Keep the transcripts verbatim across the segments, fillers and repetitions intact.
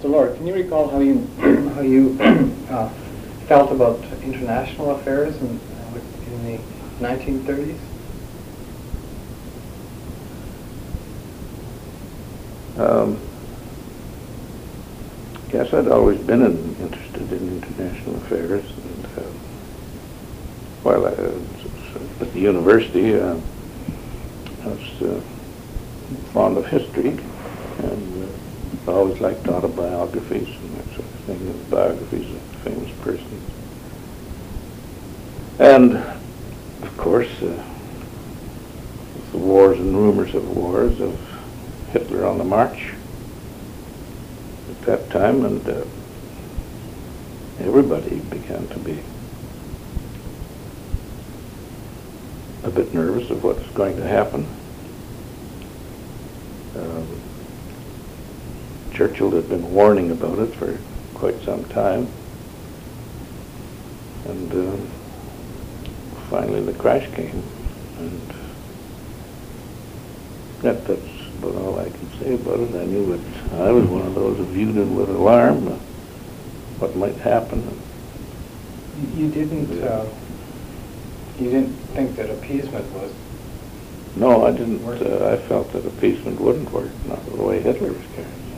Laura, can you recall how you how you uh, felt about international affairs in, uh, in the nineteen thirties? Um, yes, I'd always been in, interested in international affairs. And, uh, while I was at the university, uh, I was uh, fond of history, and uh, I always liked autobiographies and that sort of thing, and biographies of famous persons. And, of course, uh, the wars and rumors of wars of Hitler on the march at that time, and uh, everybody began to be a bit nervous of what's going to happen. Um, Churchill had been warning about it for quite some time, and uh, finally the crash came, and that, that's about all I can say about it. I knew that I was one of those who viewed it with alarm, uh, what might happen. You didn't. Uh, you didn't think that appeasement was. No, I didn't. Uh, I felt that appeasement wouldn't work, not the way Hitler was carrying it.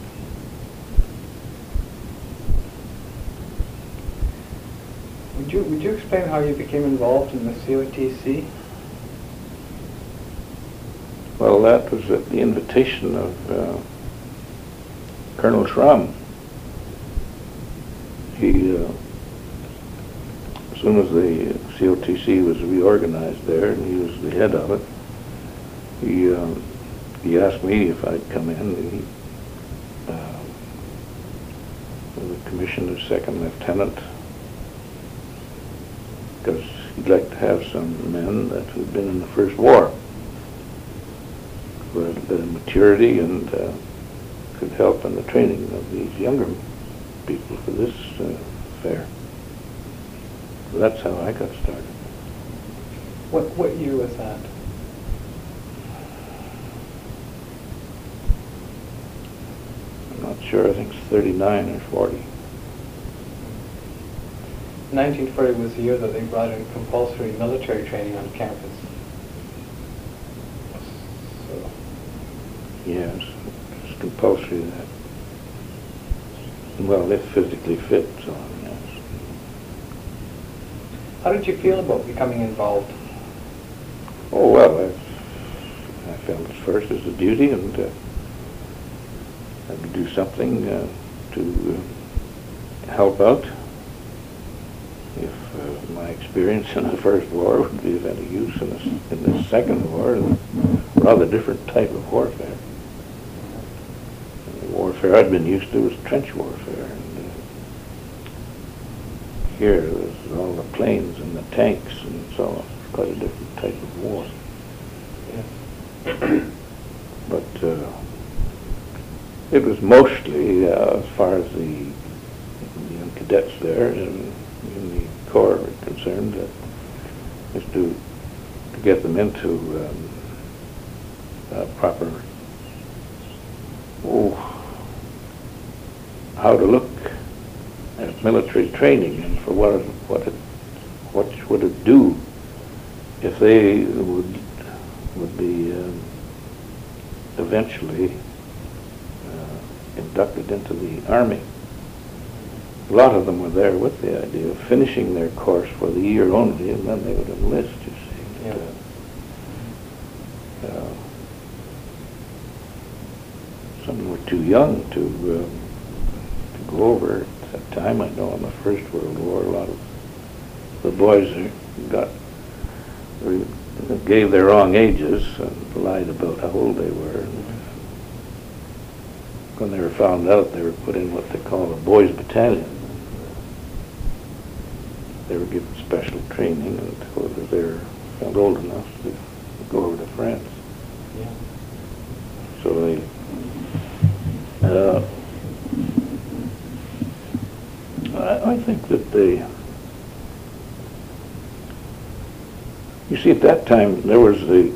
Would you Would you explain how you became involved in the C O T C? Well, that was at the invitation of uh, Colonel Schramm. He, uh, as soon as the C O T C was reorganized there, and he was the head of it, he uh, he asked me if I'd come in. And he, uh, the commissioner's second lieutenant, because he'd like to have some men that had been in the First War, who had a bit of maturity and uh, could help in the training of these younger people for this uh, affair. So that's how I got started. What What year was that? I'm not sure. I think it's thirty-nine or forty. nineteen forty was the year that they brought in compulsory military training on campus. So. Yes, it's compulsory that. Well, if physically fit, so yes. How did you feel about becoming involved? Oh, well, I, I felt it first as a duty, and uh, I had to do something uh, to uh, help out. If uh, my experience in the First War would be of any use in this, in this Second War, a rather different type of warfare. And the warfare I'd been used to was trench warfare, and uh, here there's all the planes and the tanks and so on. It's quite a different type of war. Yes. But uh, it was mostly, uh, as far as the, the young cadets there in, in the Corps were concerned, uh, is to, to get them into um, uh, proper, oh, how to look at military training and for what it, what it, what would it do if they would would be um, eventually uh, inducted into the Army. A lot of them were there with the idea of finishing their course for the year only, and then they would enlist, you see. Yeah. Uh, uh, some were too young to, um, to go over at that time. I know in the First World War, a lot of the boys got gave their wrong ages and lied about how old they were. And when they were found out, they were put in what they call a boys' battalion. They were given special training until they were found old enough to go over to France. Yeah. So they, uh, I, I think that they, you see, at that time there was the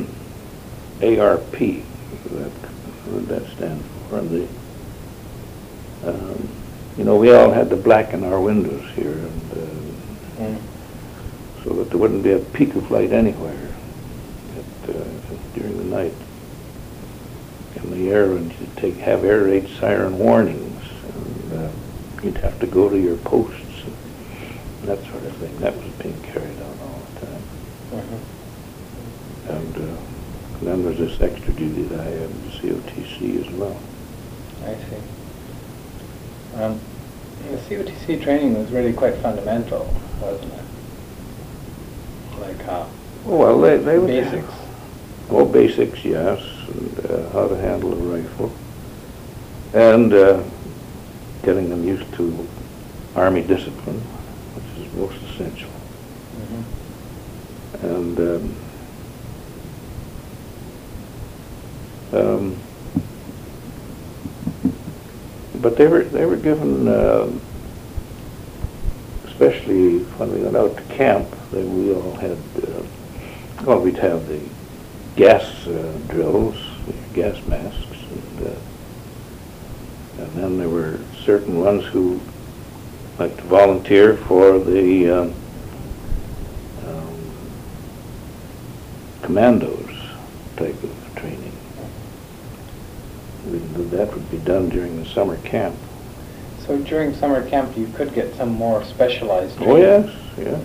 A R P, that, what did that stand for? The Um, you know, we all had to blacken our windows here, and uh, Mm. so that there wouldn't be a peak of light anywhere at, uh, during the night. In the air, and you'd take have air raid siren warnings, and uh, you'd have to go to your posts and that sort of thing. That was being carried on all the time. Mm-hmm. And, uh, and then there's this extra duty that I had in the C O T C as well. I see. Um, the C O T C training was really quite fundamental, wasn't it? Like how? Oh, well, they, they would Basics. Oh, basics, yes, and uh, how to handle a rifle, and uh, getting them used to Army discipline, which is most essential. Mm-hmm. And um, um, but they were they were given, uh, especially when we went out to camp, they, we all had, uh, well, we'd have the gas uh, drills, gas masks, and, uh, and then there were certain ones who liked to volunteer for the um, um, commandos type of training. We, that would be done during the summer camp. So during summer camp, you could get some more specialized training. Oh yes, yeah.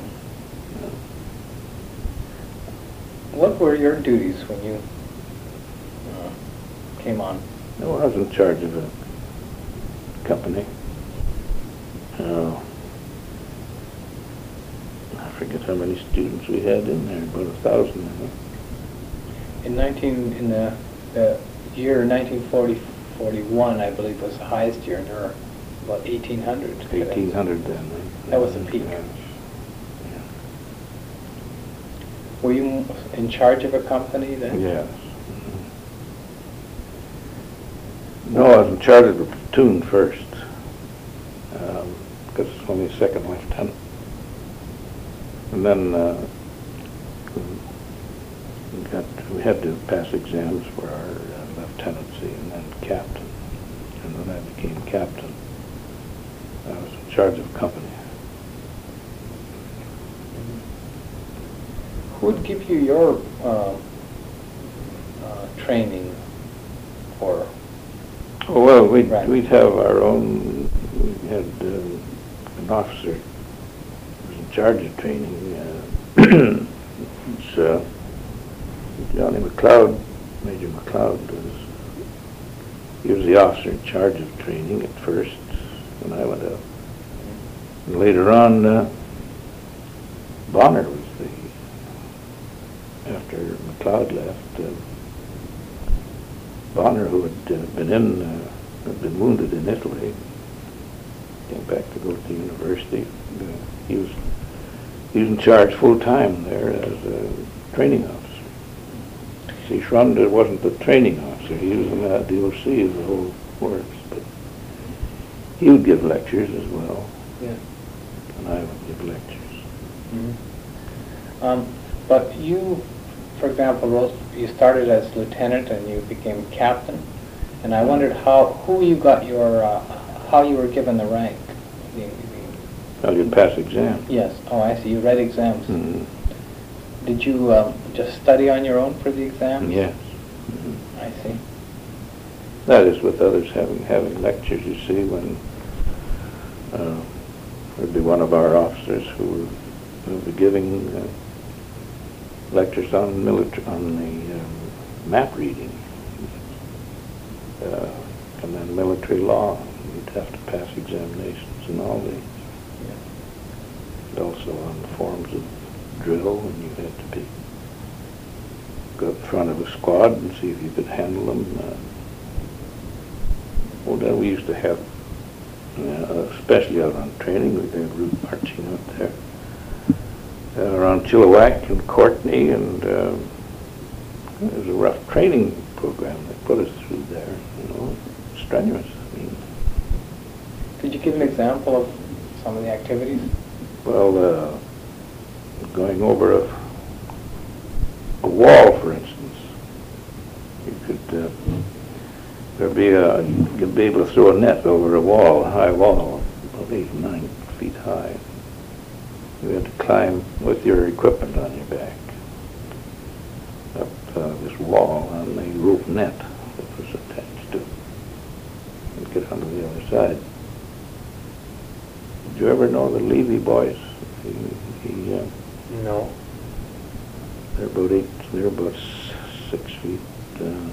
What were your duties when you uh, came on? No, I was in charge of a company. Uh, I forget how many students we had in there, about a thousand, I think. In nineteen in the, the year nineteen forty forty-one, I believe, was the highest year, and there were about eighteen hundred. Eighteen hundred then. Right? That was the peak. Yeah. Were you in charge of a company then? Yes. Mm-hmm. No, I was in charge of the platoon first, um, because it's only a second lieutenant. And then uh, we, got, we had to pass exams for our uh, lieutenancy and then captain. And when I became captain, I was in charge of a company. Who would give you your uh, uh, training for? Oh, well, we'd, Right. we'd have our own, we had uh, an officer who was in charge of training. Uh, it's uh, Johnny McLeod, Major McLeod, was, he was the officer in charge of training at first when I went out. And later on, uh, Bonner was the, after McLeod left, uh, Bonner, who had uh, been in, uh, had been wounded in Italy, came back to go to the university. Uh, he was he was in charge full time there as a training officer. See, Schroeder wasn't the training officer; he was in the, the O C of the whole works, but he would give lectures as well, Yeah. and I would give lectures. Mm-hmm. um, but you, for example, Rose, you started as lieutenant and you became captain, and I wondered how who you got your uh, how you were given the rank. The, the, Well, you'd pass exams. yes. Oh, I see. You read exams. Mm-hmm. Did you um, just study on your own for the exams? Yes. Mm-hmm. I see. That is with others having having lectures. You see, when uh, there'd be one of our officers who would, who would be giving uh, lectures on military on the um, map reading, uh, and then military law. You'd have to pass examinations in all these. Yeah. And also on the forms of drill, and you had to be go up in front of a squad and see if you could handle them. Uh, well, then we used to have, uh, especially out on training, we had route marching out there uh, around Chilliwack and Courtney, and uh, it was a rough training program that put us through there. You know, strenuous. I mean, Could you give an example of some of the activities? well, uh, going over a, a wall, for instance, you could uh, there'd be a, you'd be able to throw a net over a wall, a high wall, about eight, nine feet high. You had to climb with your equipment on your back up uh, this wall on the rope net that was attached to it and get onto the other side. Did you ever know the Levy boys? He, he, uh, No. they're about eight, they're about s- six feet, uh,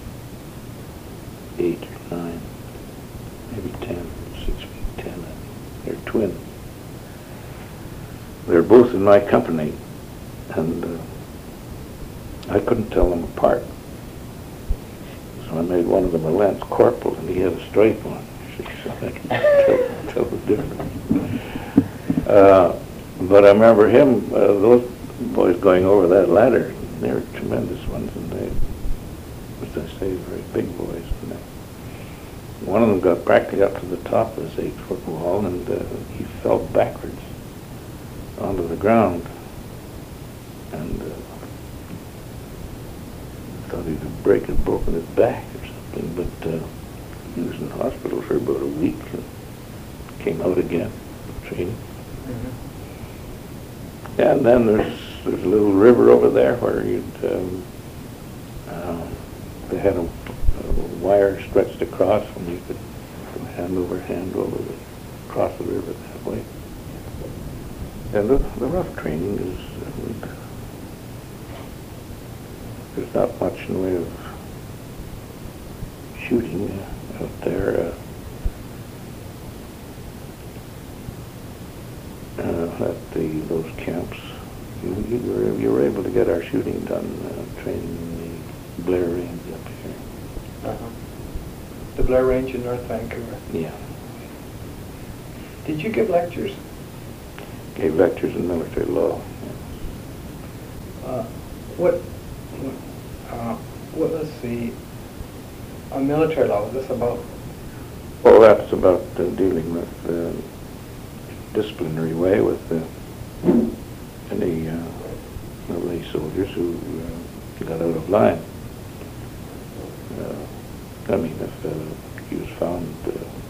eight or nine, maybe ten, six feet ten. I think. They're twins. They're both in my company, and uh, I couldn't tell them apart. So I made one of them a lance corporal, and he had a stripe on. So I can tell, tell the difference. Uh, but I remember him, uh, those boys going over that ladder. They were tremendous ones, and they, as I say, very big boys. And they, one of them got practically up to the top of this eight-foot wall, and uh, he fell backwards onto the ground, and uh, thought he could break and broken his back or something, but uh, he was in hospital for about a week and came out again, training. Mm-hmm. And then there's there's a little river over there where you'd um, um, they had a, a wire stretched across, and you could go hand over hand over the across the river that way. And the, the rough training is, uh, there's not much in the way of shooting uh, out there. Uh, uh, at the those camps, you, you, were, you were able to get our shooting done, uh, training in the Blair Range up here. Uh-huh. The Blair Range in North Vancouver. Yeah. Did you give lectures? Gave lectures in military law. Uh, what, uh, what was the, uh, military law, was this about? Well, that's about uh, dealing with uh, disciplinary way with uh, any uh, of the soldiers who uh, got out of line. Uh, I mean, if uh, he was found uh,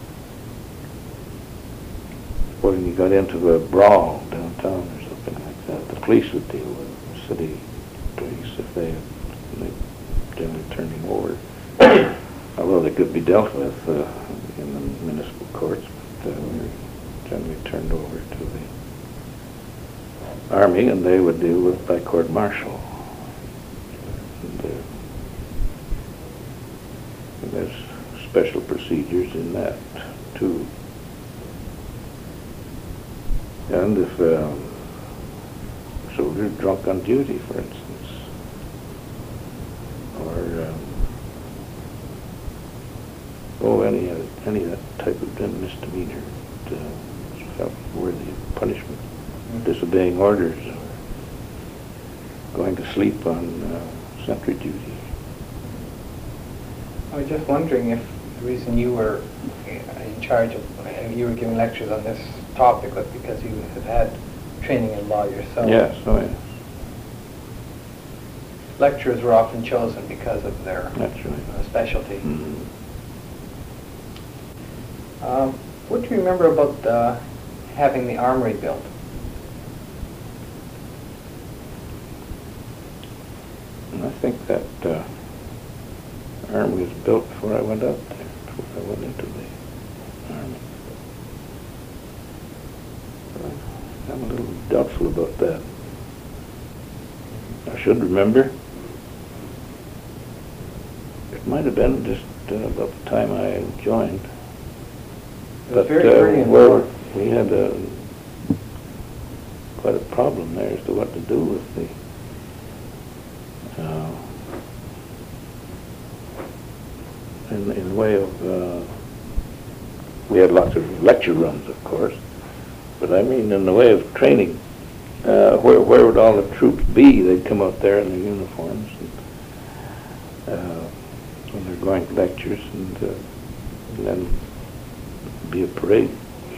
when he got into a brawl downtown or something like that, the police would deal with the city police if they, they generally turned him over. Although they could be dealt with uh, in the municipal courts, but uh, they were generally turned over to the army, and they would deal with by court martial. And, uh, and there's special procedures in that too. And if um, a soldier drunk on duty, for instance, or um, oh, any uh, any of that type of misdemeanor that uh, felt worthy of punishment, mm-hmm. disobeying orders, or going to sleep on uh, sentry duty. I was just wondering if the reason you were in charge of, uh, you were giving lectures on this topic was because you had had training in law yourself. Yes, oh yes. Lecturers were often chosen because of their That's right. uh, specialty. Mm-hmm. Um, what do you remember about uh, having the armory built? And I think that uh, armory was built before I went out there, before I went into the army. I'm a little doubtful about that. I should remember. It might have been just uh, about the time I joined. It was But very uh, early in the well, war. we had a, quite a problem there as to what to do with the, uh, in, in the way of, uh, we had lots of lecture runs, of course, but I mean in the way of training, uh, where, where would all the troops be? They'd come out there in their uniforms and, uh, when they're going to lectures, and, uh, and then be a parade.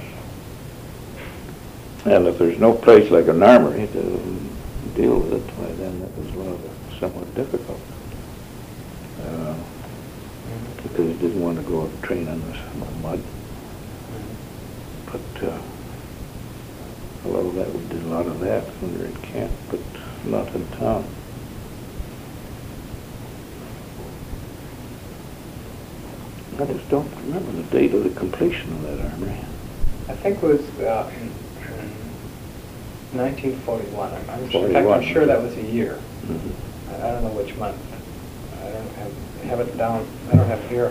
And if there's no place like an armory to deal with it, why then that was rather somewhat difficult. Uh, because he didn't want to go and train on the mud. But uh, a lot of that, we did a lot of that when we were in camp, but not in town. I just don't remember the date of the completion of that armory. I think it was uh, in, in nineteen forty-one. I'm, I'm, in fact, forty-one. I'm sure that was a year. Mm-hmm. I, I don't know which month. I don't have, have it down. I don't have it here.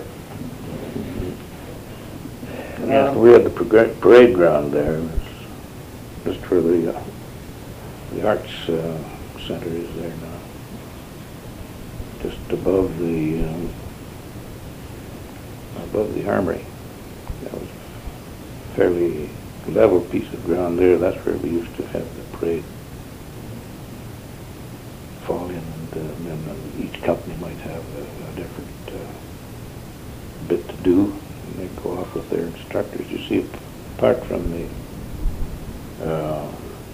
Yeah, Um, we had the parade parade ground there. It was just for the uh, the arts uh, center is there now. Just above the um, above the armory. That was a fairly level piece of ground there. That's where we used to have the parade fall in, and, uh, and then uh, each company might have a, a different uh, bit to do. And they go off with their instructors. You see, apart from the uh,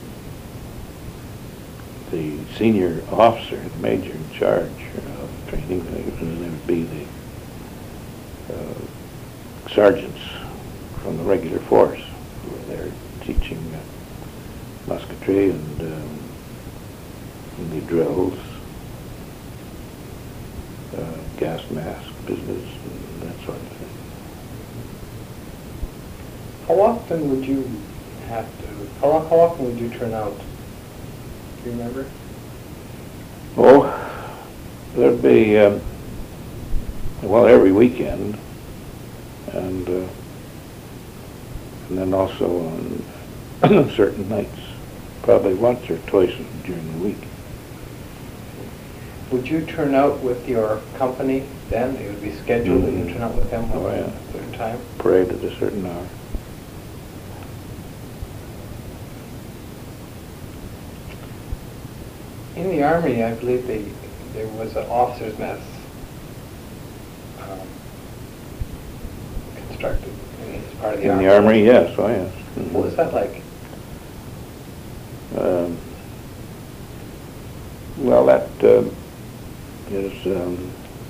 the senior officer, the major in charge of training, there would be the uh, sergeants from the regular force who were there teaching uh, musketry and, um, and the drills, uh, gas mask business, and that sort of thing. How often would you have to, how, how often would you turn out? Do you remember? Oh, there'd be, um, well, every weekend, and uh, and then also on certain nights, probably once or twice during the week. Would you turn out with your company then? It would be scheduled that you turn out with them Oh, at yeah. a certain time? Parade at a certain hour. In the Army, I believe they, there was an officer's mess um, constructed as part of the In Army. the armory, yes, oh yes. Mhm. What was that like? Um, well, that uh, is, um,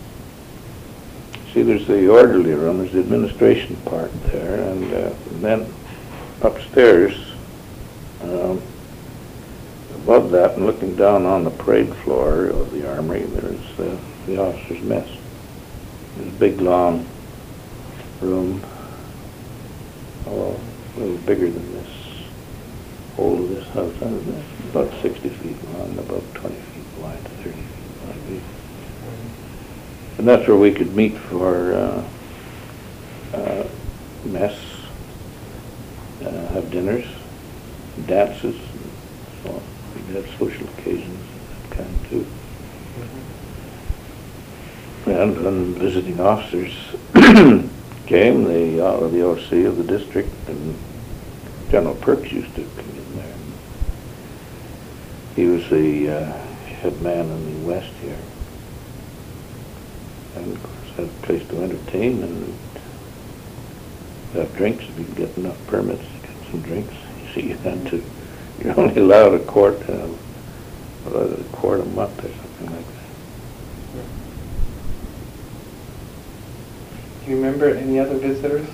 see, there's the orderly room, there's the administration part there, and, uh, and then upstairs, um, above that and looking down on the parade floor of the armory, there's uh, the officer's mess. It's a big, long room, oh, a little bigger than this whole of this house. I don't know, about sixty feet long, about twenty feet wide, thirty feet wide. And that's where we could meet for uh, uh, mess, uh, have dinners, dances, and so on. We'd have social occasions, that kind too. And when visiting officers came, the, uh, the O C of the district and General Perks used to come in there. He was the uh, head man in the West here. And of course had a place to entertain and have drinks if you can get enough permits to get some drinks. You see, you had to, you're only allowed a quart, uh, a quart a month or something like that. Do you remember any other visitors?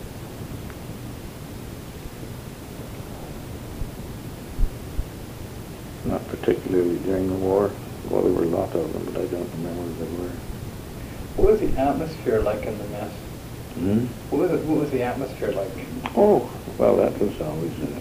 Not particularly during the war. Well, there were a lot of them, but I don't remember what they were. What was the atmosphere like in the mess? Hmm? What was it, what was the atmosphere like? Oh, well, that was always a,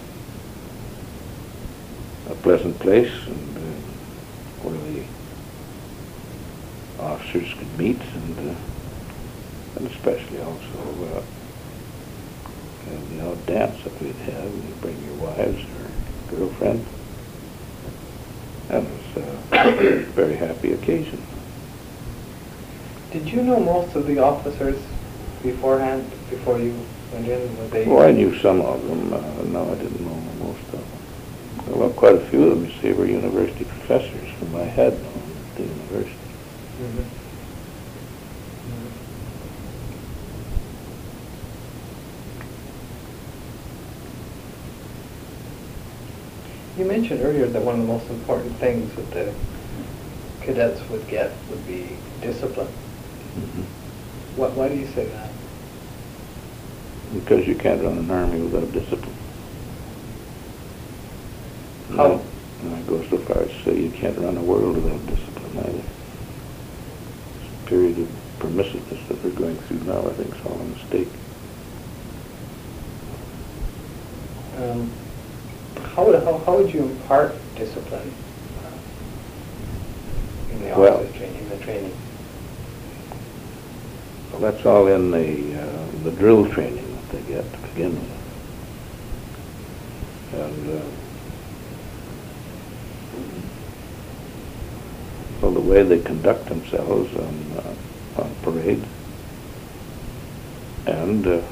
a pleasant place, and uh, where the officers could meet, and uh, and especially also uh, uh, the odd dance that we'd have. You'd bring your wives or girlfriend. That was uh, a very happy occasion. Did you know most of the officers beforehand, before you went in? Were they? Oh, I knew some of them. Uh, no, I didn't know most of them. Well, quite a few of them, you see, were university professors whom I had known at the university. Mm-hmm. You mentioned earlier that one of the most important things that the cadets would get would be discipline. Mm-hmm. What, why do you say that? Because you can't run an army without discipline. How? And I go so far as to say you can't run a world without discipline either. This period of permissiveness that we're going through now, I think, is all a mistake. Um, how, would, how, how would you impart discipline uh, in the Well, officer training, the training? Well, that's all in the uh, the drill training that they get to begin with. And uh, well, the way they conduct themselves on, uh, on parade, and uh,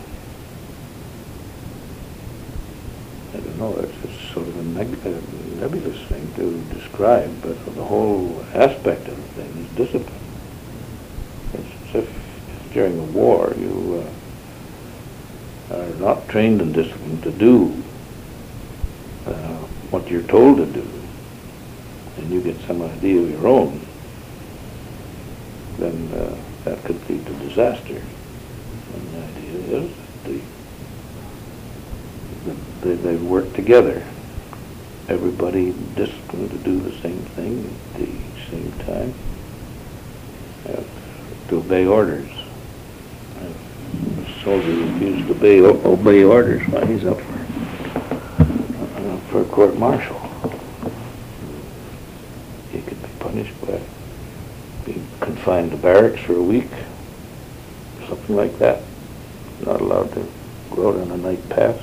I don't know, it's, it's sort of a neg- a nebulous thing to describe, but the whole aspect of the thing is discipline. It's as if during the war you uh, are not trained in discipline to do uh, what you're told to do, and you get some idea of your own, then uh, that could lead to disaster. And the idea is that the, that they, they work together. Everybody disciplined to do the same thing at the same time, uh, to obey orders. If a soldier refuses to obey, obey orders, well, he's up for, uh, for a court-martial. He could be punished by being confined to barracks for a week, something like that. Not allowed to go out on a night pass.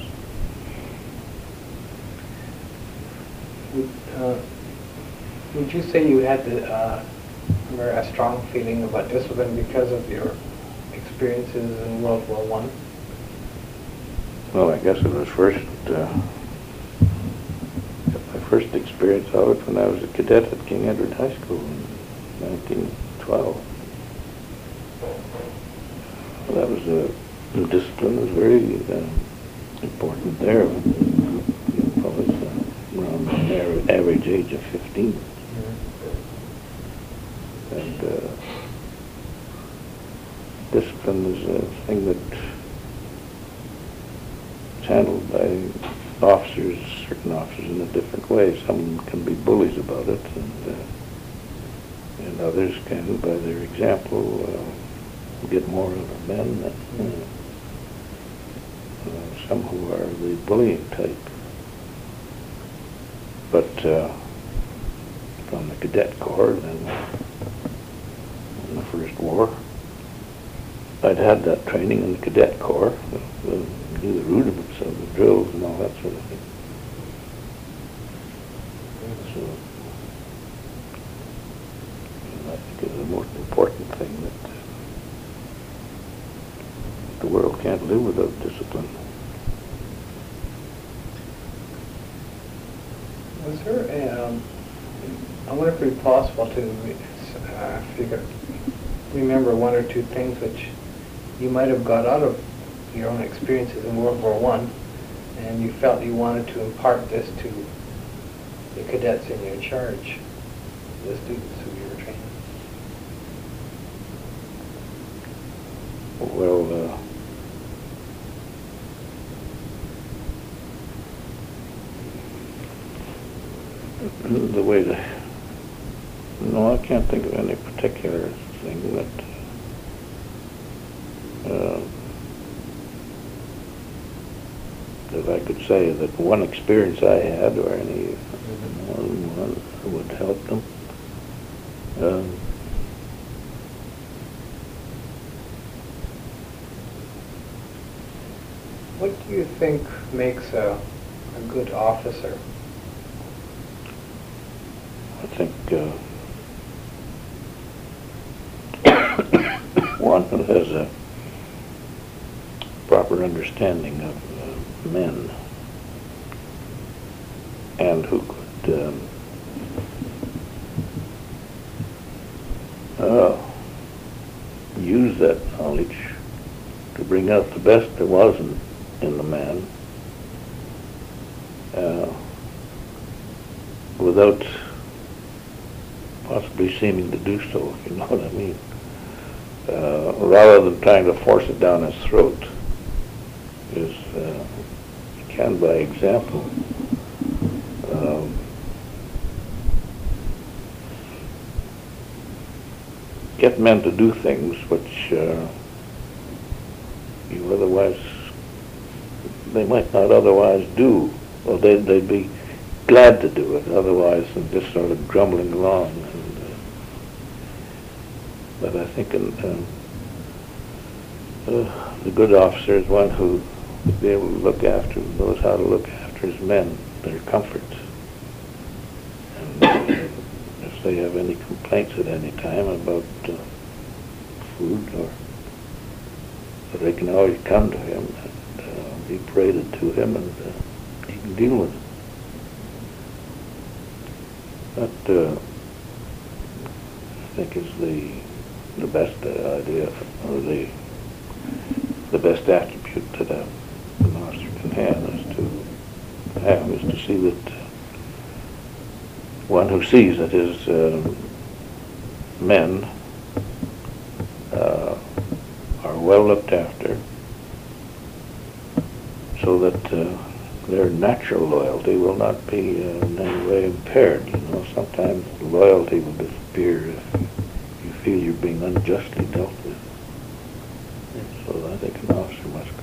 Would, uh, would you say you had the, uh, a strong feeling about discipline because of your experiences in World War One? Well, I guess it was first, uh, my first experience of it when I was a cadet at King Edward High School in nineteen twelve. Well, that was a, the discipline was very uh, important there. I was uh, around the average age of fifteen. Mm-hmm. And uh, discipline is a thing that's handled by officers, certain officers in a different way. Some can be bullies about it, and, uh, and others can, by their example, uh, get more of the men than uh, uh, some who are the bullying type. But uh, from the cadet corps, then in the first war, I'd had that training in the cadet corps, uh, knew the rudiments of the drills and all that sort of thing. So I think it's the most important thing that uh, the world can't live without discipline. Was there a, um, I wonder if it would be possible to, uh, if you could remember one or two things which you might have got out of your own experiences in World War One, and you felt you wanted to impart this to the cadets in your charge, the students who you were training. Well, uh, the way to, no, I can't think of any particular thing that uh, that I could say that one experience I had or any one, one would help them. Um, What do you think makes a, a good officer? I think uh, one who has a proper understanding of uh, men and who could um, uh, use that knowledge to bring out the best there was in, in the man uh, without possibly seeming to do so, if you know what I mean. uh, rather than trying to force it down his throat, is uh, you can by example. Um, get men to do things which uh, you otherwise, they might not otherwise do. Well, they'd, they'd be glad to do it otherwise than just sort of grumbling along. And, uh, but I think in, um, uh, the good officer is one who would be able to look after, knows how to look after his men, their comforts. And uh, if they have any complaints at any time about uh, food, or they can always come to him and uh, be paraded to him, and uh, he can deal with it. That uh, I think is the the best uh, idea, or the the best attribute that a, an officer can have is to have is to see that uh, one who sees that his uh, men uh, are well looked after, so that uh, their natural loyalty will not be uh, in any way impaired. You know, sometimes loyalty will disappear if you feel you're being unjustly dealt with. So I think an officer must